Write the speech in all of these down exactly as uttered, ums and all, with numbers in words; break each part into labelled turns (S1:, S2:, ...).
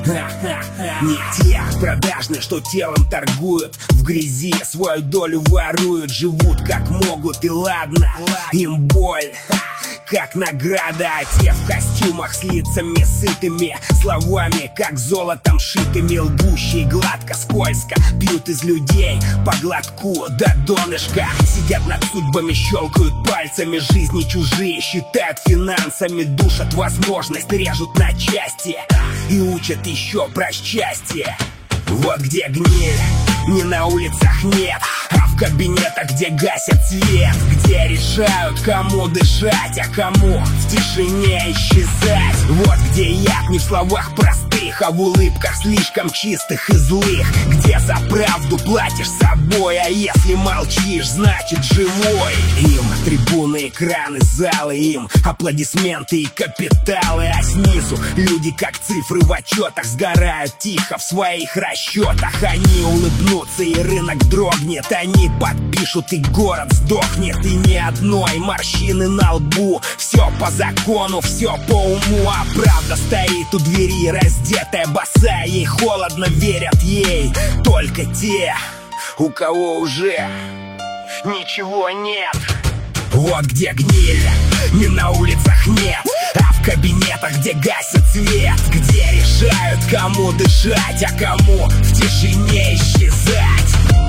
S1: Не те продажные, что телом торгуют, в грязи свою долю воруют, живут как могут и ладно, им боль как награда. А те в костюмах с лицами сытыми, словами как золотом шитыми, лгущие гладко, скользко пьют из людей по глотку до донышка. Сидят над судьбами, щелкают пальцами, жизни чужие считают финансами, душат возможность, режут на части и учат еще про счастье. Вот где гниль, не на улицах нет, а в кабинетах, где гасят свет, где решают, кому дышать, а кому в тишине исчезать. Вот где яд не в словах простых, а в улыбках слишком чистых и злых, где за правду платишь собой, а если молчишь, значит живой. Им трибуны, экраны, залы, им аплодисменты и капиталы, а снизу люди как цифры в отчетах сгорают тихо в своих расчетах. Они улыбнутся и рынок дрогнет, они подпишут и город сдохнет, и ни одной морщины на лбу. Все по закону, все по уму, а правда стоит у двери, раздетая босая, ей холодно, верят ей только те, у кого уже ничего нет. Вот где гниль, не на улицах нет, а в кабинетах, где гасят свет, где решают, кому дышать, а кому в тишине исчезать.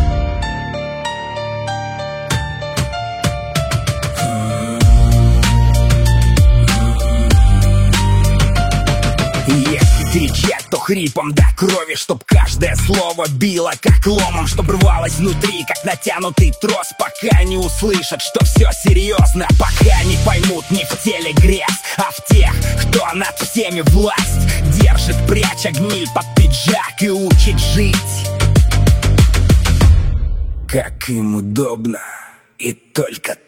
S1: Если кричать, то хрипом до крови, чтоб каждое слово било как ломом, чтоб рвалось внутри, как натянутый трос, пока не услышат, что все серьезно, пока не поймут не в теле грязь, а в тех, кто над всеми власть держит, пряча гниль под пиджак и учит жить как им удобно и только